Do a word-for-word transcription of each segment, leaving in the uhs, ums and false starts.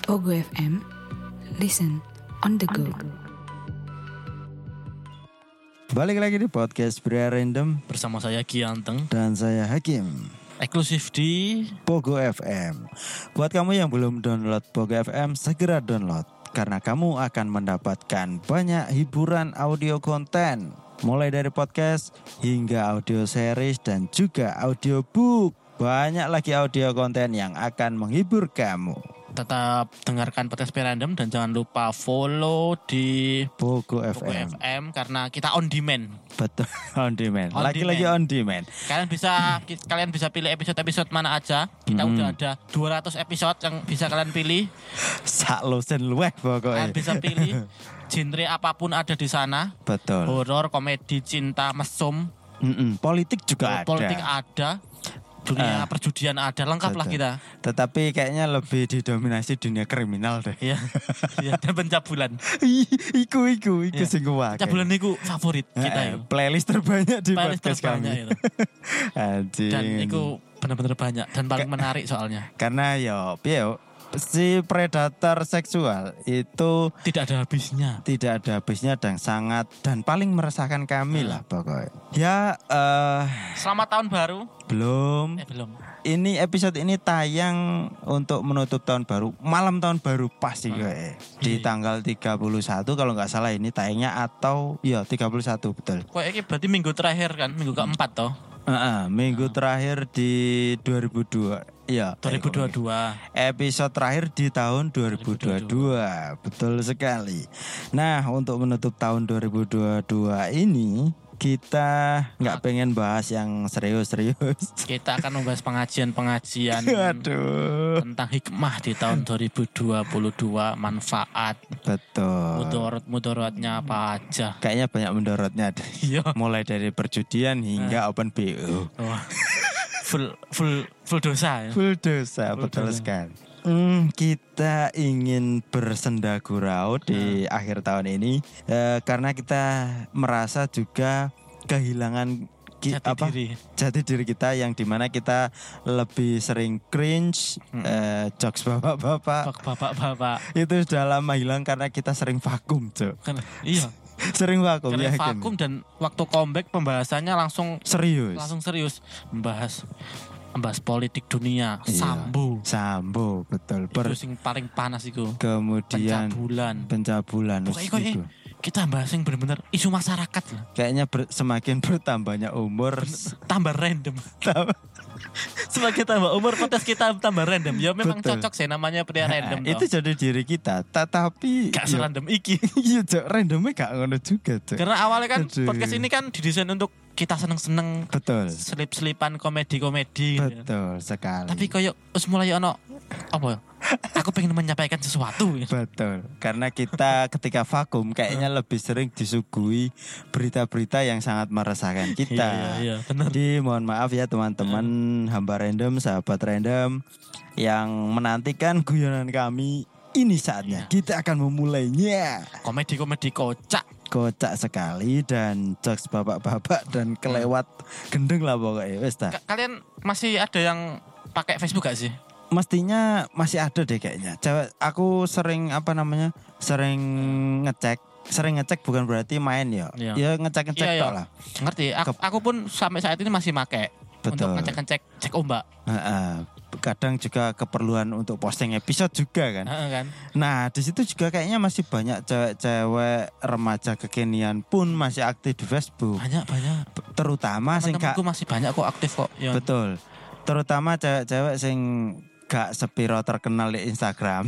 Pogo F M, listen on the go. Balik lagi di podcast Pria Random bersama saya Gianteng dan saya Hakim. Eksklusif di Pogo F M. Buat kamu yang belum download Pogo F M, segera download karena kamu akan mendapatkan banyak hiburan audio konten, mulai dari podcast hingga audio series dan juga audiobook. Banyak lagi audio konten yang akan menghibur kamu. Tetap dengarkan podcast Random dan jangan lupa follow di Pogo F M. Pogo F M karena kita on demand. Betul, on demand. On Lagi-lagi demand. on demand. Kalian bisa kalian bisa pilih episode-episode mana aja. Kita Hmm. udah ada dua ratus episode yang bisa kalian pilih. Sak losen luweh pokoknya. Kalian bisa pilih genre apapun ada di sana. Betul. Horor, komedi, cinta, mesum, Mm-mm. Politik juga ada. politik ada. Dunia Ah. perjudian ada, lengkap lah Betul. kita. Tetapi kayaknya lebih didominasi dunia kriminal deh. Iya. Iya, dan pencabulan. Ih, iku iku iku Iya. sing kuwak. Pencabulan niku favorit kita Eh, itu. playlist terbanyak di Playlist podcast terbanyak kami. itu. Anjing. Dan itu benar-benar banyak dan paling Ke- menarik soalnya. Karena yo piye yo, si predator seksual itu Tidak ada habisnya. tidak ada habisnya dan sangat dan paling meresahkan kami Hmm. lah pokoknya. Ya eh Selamat tahun baru. belum. Eh belum. Ini episode ini tayang untuk menutup tahun baru, malam tahun baru pasti Hmm. gue. Di Iya. tanggal tiga puluh satu kalau nggak salah ini tayangnya atau ya tiga puluh satu betul. Kok ini berarti minggu terakhir kan, minggu keempat toh. Heeh, minggu Hmm. terakhir di dua ribu dua. Iya, dua ribu dua puluh dua. episode terakhir di tahun dua ribu dua puluh dua. Betul sekali. Nah, untuk menutup tahun dua ribu dua puluh dua ini kita nggak pengen bahas yang serius-serius. Kita akan membahas pengajian-pengajian Aduh. tentang hikmah di tahun dua ribu dua puluh dua, manfaat, Betul. mudorot-mudorotnya apa aja. Kayaknya banyak mendorotnya deh. Iya. Mulai dari perjudian hingga Ah. open B O. Wah. Full full full dosa ya. Full dosa, Full betul dosa. sekali. Hmm, kita ingin bersenda gurau di akhir tahun ini eh, karena kita merasa juga kehilangan ki- Jati apa diri. jati diri kita yang dimana kita lebih sering cringe, Hmm. eh, jokes bapak-bapak Bak- Bapak-bapak. itu sudah lama hilang karena kita sering vakum, Cok. Kan, iya. Sering vakum Karena ya. vakum dan waktu comeback pembahasannya langsung Serius. langsung serius membahas membahas politik dunia, Iya. sambo. Sambo, betul. Itu Per- sing paling panas itu. kemudian Pencabulan. pencabulan. Pokoknya kok Iku. eh, kita bahas yang benar-benar isu masyarakat lah. Kayaknya ber- semakin bertambahnya umur Tambah random. Semakin tambah umur podcast kita tambah random. Ya memang Betul. cocok sih namanya pria random. itu toh. jadi diri kita. Tetapi Gak ya- serandom iki. Iya, Cok, randomnya gak ngono juga, Cok. Karena awalnya kan Aduh. podcast ini kan didesain untuk kita seneng-seneng Betul. selip-selipan komedi-komedi. gitu. Betul sekali. Tapi koyo wis mulai ono apa ya? Aku pengen menyampaikan sesuatu. Betul. Karena kita ketika vakum kayaknya lebih sering disuguhi berita-berita yang sangat meresahkan kita. Iya, iya, benar. Jadi mohon maaf ya teman-teman hamba random, sahabat random yang menantikan guyonan kami. Ini saatnya kita akan memulainya. Komedi-komedi kocak. Kocak sekali dan jokes bapak-bapak dan kelewat gendeng lah pokoknya. Wes dah. Ka- Kalian masih ada yang pakai Facebook gak sih? Mestinya masih ada deh kayaknya. Cewek aku sering apa namanya? Sering ngecek. Sering ngecek bukan berarti main ya. Iya. Ya ngecek-ngecek Iya, iya. tok lah. Ngerti? Aku, Ke- aku pun sampai saat ini masih pakai untuk Betul. ngecek-ngecek cek ombak. Heeh. Kadang juga keperluan untuk posting episode juga kan. Heeh kan? Nah, di situ juga kayaknya masih banyak cewek-cewek remaja kekinian pun masih aktif di Facebook. Banyak banyak. Terutama sing gak Temen-temenku masih banyak kok aktif kok. Ya. betul. Terutama cewek-cewek sing gak sepiro terkenal di Instagram.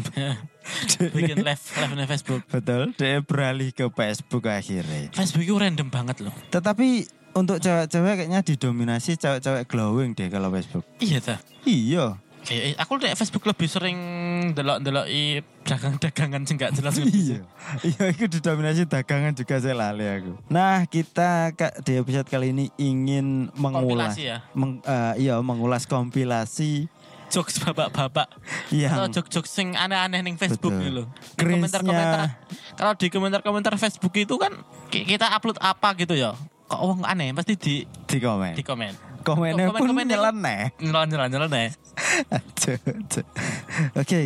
Bikin live live di Facebook. Betul, dia beralih ke Facebook akhirnya. Facebook itu random banget loh. Tetapi untuk cewek-cewek kayaknya didominasi cewek-cewek glowing deh kalau Facebook. Iya ta. Iya. Kayak aku di Facebook lebih sering delok-delok i dagang-dagangan sih nggak jelas. Iya. Iya, itu didominasi dagangan juga saya lali aku. Nah, kita Kak, di episode kali ini ingin mengulas Kompilasi ya. meng- eh, iya, mengulas kompilasi Jokes bapak-bapak. yang Atau jokes-jokes sing aneh-aneh ning Facebook Betul. gitu loh. Di Cringe-nya. komentar-komentar. Kalau di komentar-komentar Facebook itu kan ki- kita upload apa gitu ya. Kok wong aneh pasti di di komen. di komen. Komennya pun Komen-komen yang- nyeleneh. Nyelan-nyelan nyelan ya. Aduh, aduh. Oke,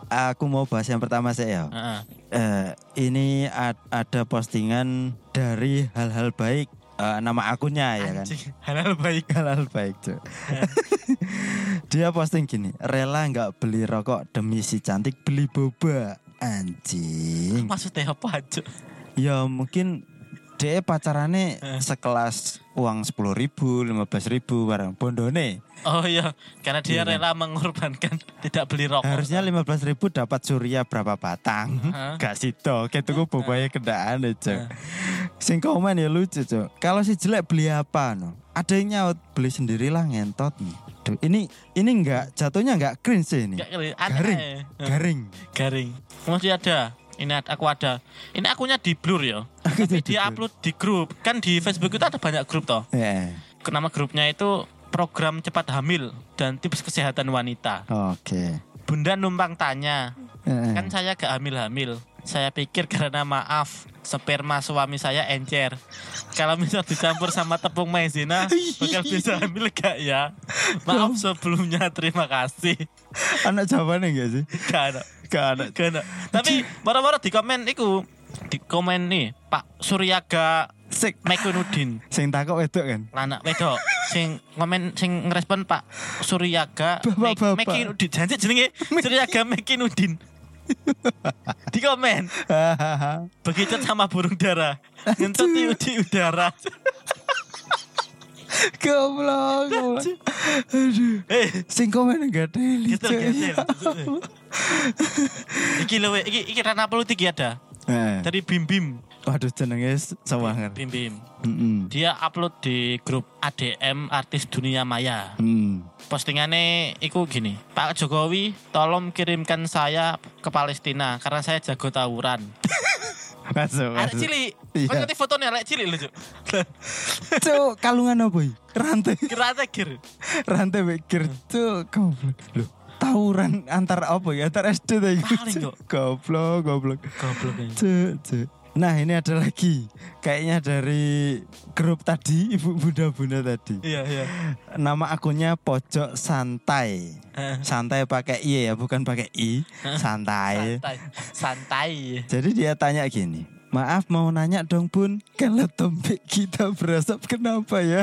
aku mau bahas yang pertama saya. Heeh. Eh, ini ad- ada postingan dari hal-hal baik. Eh, nama akunnya ya kan. Anjing, halal baik. Hal-hal baik cuy. Dia posting gini, rela nggak beli rokok demi si cantik beli boba. Anjing. Maksudnya apa, Cuk? Ya mungkin dia pacarannya Eh. sekelas uang sepuluh ribu, lima belas ribu barang bondone. Oh iya, karena dia Iya. rela mengorbankan tidak beli rokok. Harusnya lima belas ribu dapat surya berapa batang. Heeh. Gak situ, kayak tuku bobanya kendaan aja. Sing komen ya lucu cuy. Kalau si jelek beli apa no? Ada yang nyaut beli sendirilah ngentot nih. Duh, ini ini enggak jatuhnya enggak cringe sih ini. Gak kali, aneh. Garing, Eh. garing. Garing. Masih ada. Ini ad- aku ada. Ini akunya di blur ya. Akunya Tapi di dia blur. upload di grup. Kan di Facebook itu ada banyak grup toh. Ya. Nama grupnya itu program cepat hamil dan tips kesehatan wanita. Oke. Bunda numpang tanya, Eh. kan saya gak hamil-hamil. Saya pikir karena maaf, sperma suami saya encer. Kalau misal dicampur sama tepung maizena, bakal bisa hamil gak ya? Maaf sebelumnya, terima kasih. Anak jawabannya enggak sih? Gak ada. Gak ada. Gak ada. Tapi baru-baru di komen iku, di komen nih Pak Suryaga Sik. Mekunudin. Sing takok wedok kan. Lanak wedok sing komen sing ngerespon Pak Suryaga Mek- Bapak-bapak. Mekinudin. Janji jenenge Suryaga Mekinudin. Di komen begitu sama burung dara ngentut di, di udara. Goblok, goblok. Aduh. Eh, Sing komen enggak deli. getel getel. Iki lho, we, iki iki Rana Politik ya ada. Eh. Dari Bim Bim. Waduh jenenge sewangan. Bim Bim. Heeh. Dia upload di grup A D M Artis Dunia Maya. Hmm. Postingannya iku gini, Pak Jokowi tolong kirimkan saya ke Palestina karena saya jago tawuran. Masuk. Arek masuk. cilik, Iya. kau ngerti fotonya arek cilik lho Cuk. Cuk, kalungan apa iki? Rantai. Kira tegir. Rantai mikir tuh goblok. Loh, tawuran antar apa ya? Antar S D ta iki? Paling, Cuk. kok. Goblok, goblok. Goblok ini. Cuk, cuk. Nah, ini ada lagi. Kayaknya dari grup tadi, Ibu Bunda-bunda tadi. Iya, iya. Nama akunnya Pojok Santai. Eh, Santai pakai I ya, bukan pakai I. Santai. Santai. Santai. Jadi dia tanya gini, maaf mau nanya dong Bun, kalau topik kita berasap kenapa ya?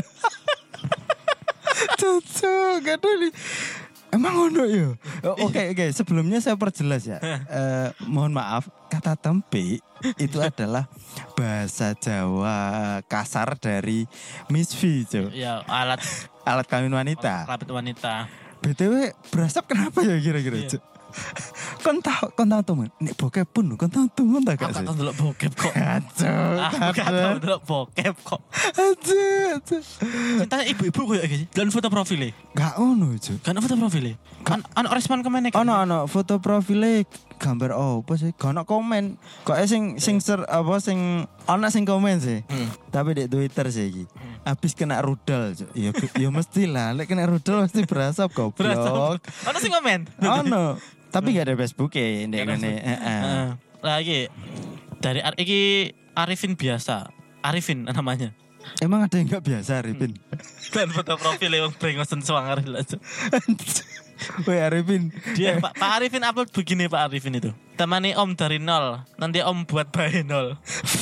Cocok, gak ada. Emang ono ya? Oh, Oke oke, sebelumnya saya perjelas ya. Eh, mohon maaf, kata tempe itu adalah bahasa Jawa kasar dari misfi, Cuk. Ya, alat Alat kelamin wanita. kelamin wanita. B T W berasap kenapa ya kira-kira, Iya. Cuk? Kon tahu, kon tahu temen. Nek bokep pun, kon tahu temen tak Aku gak sih? kan delok bokep kok. Kacau, Aku gak tau kacau. delok bokep kok. Aduh, aduh. Cinta ibu-ibu koyo iki. Dan foto profile. Gak ono, Cuk. Kan foto profile. Kan ana respon kemene kan. Ono ono foto profile gambar apa sih? Gak ono komen. Kok sing sing ser apa sing ono sing komen sih. Hmm. Tapi di Twitter sih iki. Habis kena rudal, Cuk. Ya ya mesti lah, lek kena rudal mesti berasap Berasa. goblok. Ana sing komen. Ono. Tapi gak ada Facebook ya ndek ngene. Heeh. Heeh. Lah iki dari Ar- iki Arifin biasa. Arifin namanya. Emang ada yang gak biasa, Arifin? Dan foto profile wong brengosen swanger lah. Cuk. Woi Arifin. Dia Pak, Pak Arifin upload begini Pak Arifin itu. Temani Om dari nol. Nanti Om buat bayi nol.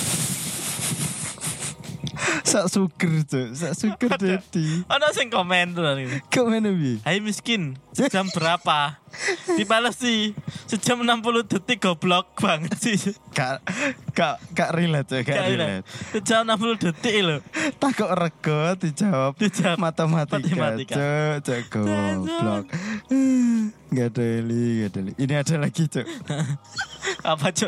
Sak suger, Cuk. Sak suger jadi. Ana sing komen tuh ini. Komen piye? Hai miskin, jam berapa? Dibalas sih, sejam enam puluh detik goblok banget sih. Kak kak kak relate, Cuk. Kak Gak relate. Sejam enam puluh detik loh. Takut rego dijawab Dijawab matematika, matematika. Cuk, Cuk, goblok. Gak ada li, gak ada li. Ini ada lagi, Cuk. Apa cok?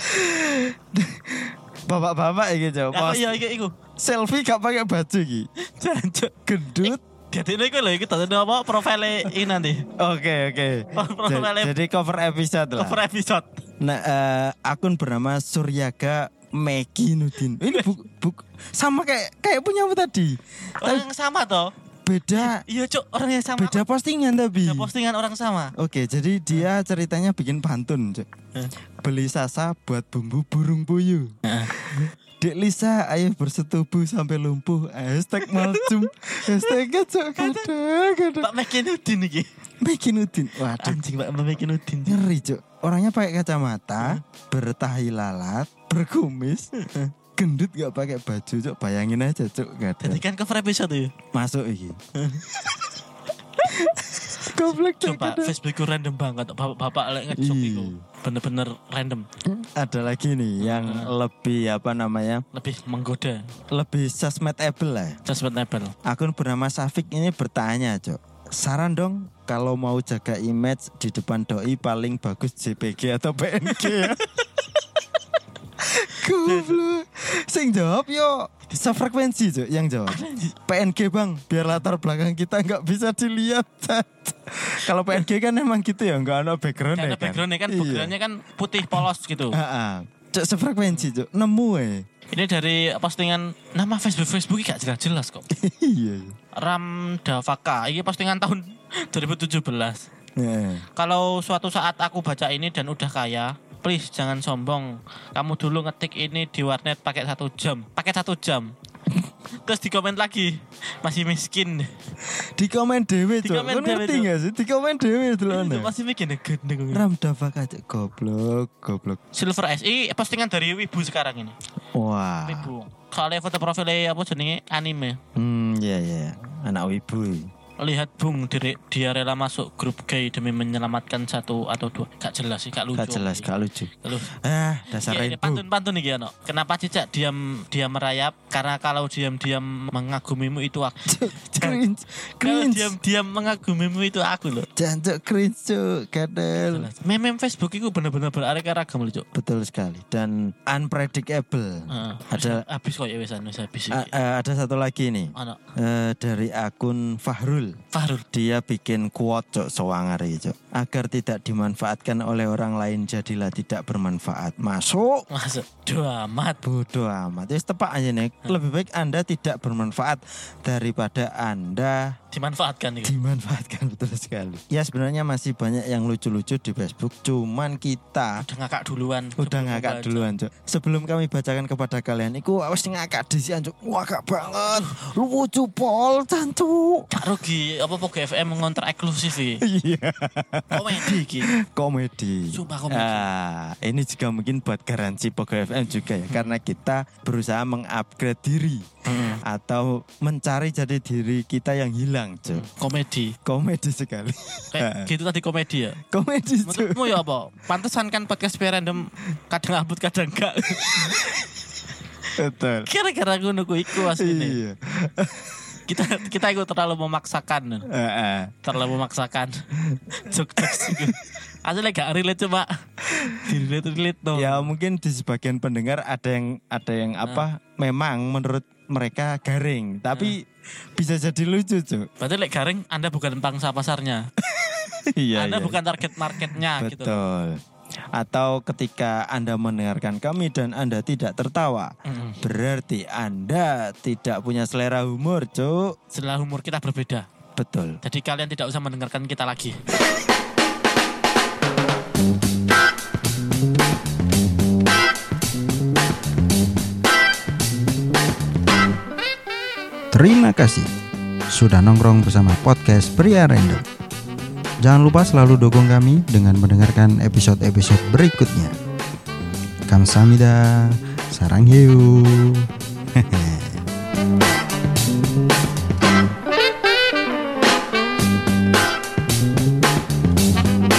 Bapak-bapak iki, Cuk. Apa Post iya iki iku? selfie gak pakai baju iki. Jancuk. Gendut. Jadi ini iku lho, iki tadi apa profile ini nanti. Oke, oke. Profile- Ja- Jadi cover episode lah. Cover episode. Nah, eh, akun bernama Suryaga Mekinudin. Ini buk, buk sama kayak kayak punya apa tadi? Tapi Orang yang sama toh? beda Iya cok, orang yang sama. beda postingan tapi. Ada postingan orang sama. Oke, jadi dia ceritanya bikin pantun, Cuk. Eh. Beli sasa buat bumbu burung puyuh. Dek Lisa, ayo bersetubuh sampai lumpuh. Hashtag malcum. Hashtag cok kadang-kadang. Pak Mekinudin iki. Mekinudin. Waduh, Anjing Pak Mekinudin. ngeri cok. Orangnya pakai kacamata, bertahi lalat, berkumis, gendut gak pakai baju cok. Bayangin aja cok. Jadi kan cover episode ya. Masuk iki. Goblok cok. Coba Facebookku random banget. Bapak-bapak lek ngejok iku. Bener-bener random. Ada lagi nih yang lebih apa namanya? Lebih menggoda. Lebih sosmedable lah. Sustainable. Akun bernama Safik ini bertanya, Cok. Saran dong kalau mau jaga image di depan doi paling bagus J P G atau P N G ya. Goblok. Sing jawab yo sefrekuensi Cok yang jawab. P N G bang, biar latar belakang kita nggak bisa dilihat. Kalau P N G kan emang gitu ya, nggak ada background Karena kan. backgroundnya kan, Iya. backgroundnya kan putih polos gitu. Heeh. Cok sefrekuensi Cok, nemu eh. Ini dari postingan nama Facebook Facebook gak jelas-jelas kok. Iya. Ram Davaka, ini postingan tahun dua ribu tujuh belas. Heeh. Kalau suatu saat aku baca ini dan udah kaya, please jangan sombong. Kamu dulu ngetik ini di warnet pakai satu jam, pakai satu jam. Terus di komen lagi, masih miskin. Di komen dewe Di Cok. komen Lu dewe, ngerti Cok. gak sih? Di komen dewe Itu dulu. masih miskin ya gendeng. Ram Davak aja goblok, goblok. Silver S I postingan dari Wibu sekarang ini. Wah. Wibu. Soalnya foto profilnya apa jenenge anime. Hmm, iya iya. Anak wibu. Lihat Bung, diri- dia rela masuk grup gay demi menyelamatkan satu atau dua. Gak jelas sih, gak lucu. Gak jelas, gak lucu. Lu. Ah, dasar Ya, ini ibu. pantun-pantun nih ano. Kenapa Cicak diam diam merayap? Karena kalau diam-diam mengagumimu itu aku. Cringe, Kalau cringe. diam-diam mengagumimu itu aku loh. Jancuk cringe Cuk, kadel. Meme Facebook itu benar-benar beraneka ragam loh, Cuk. Betul sekali dan unpredictable. Heeh. Ada habis kok ya wesan wis habis a- iki. a- ada satu lagi nih. Ana Eh, dari akun Fahrul. Fahrul. Dia bikin quote Cok sewangari Cok. Agar tidak dimanfaatkan oleh orang lain jadilah tidak bermanfaat. Masuk. Masuk. Doa amat. Bodoh amat. Wis tepak aja nih. Lebih baik Anda tidak bermanfaat daripada Anda Dimanfaatkan itu. dimanfaatkan. Betul sekali. Ya sebenarnya masih banyak yang lucu-lucu di Facebook. Cuman kita Udah ngakak duluan. udah sebelum ngakak membaca. duluan Cok. Sebelum kami bacakan kepada kalian, iku awas ngakak disian Cok. Ngakak banget. Lucu pol Cancuk. Gak rugi apa Pogo F M mengontrak eksklusif iki. Iya. Komedi iki. Komedi. Sumpah komedi. Ah, ini juga mungkin buat garansi Pogo F M juga ya, karena kita berusaha mengupgrade diri atau mencari jati diri kita yang hilang, Cuk. Komedi. Komedi sekali. Kayak gitu tadi komedi ya. Komedi, Cuk. Menurutmu ya apa? Pantesan kan podcast random kadang upload kadang enggak. Betul. Kira-kira ngono ku iku asline. Iya. Kita kita itu terlalu memaksakan. Heeh. Terlalu memaksakan. Jok-jok sih. Asli gak relate coba. Relate-relate no. Ya mungkin di sebagian pendengar ada yang ada yang apa memang menurut mereka garing, tapi bisa jadi lucu, Cuk. Berarti lek garing Anda bukan pangsa pasarnya. Iya. Anda iya. bukan target marketnya gitu. Betul. Atau ketika Anda mendengarkan kami dan Anda tidak tertawa, Mm-mm. berarti Anda tidak punya selera humor, Cuk. Setelah humor kita berbeda. Betul. Jadi kalian tidak usah mendengarkan kita lagi. Terima kasih sudah nongkrong bersama podcast Pria Random. Jangan lupa selalu dukung kami dengan mendengarkan episode-episode berikutnya. Kamsahamnida, sarang hiu.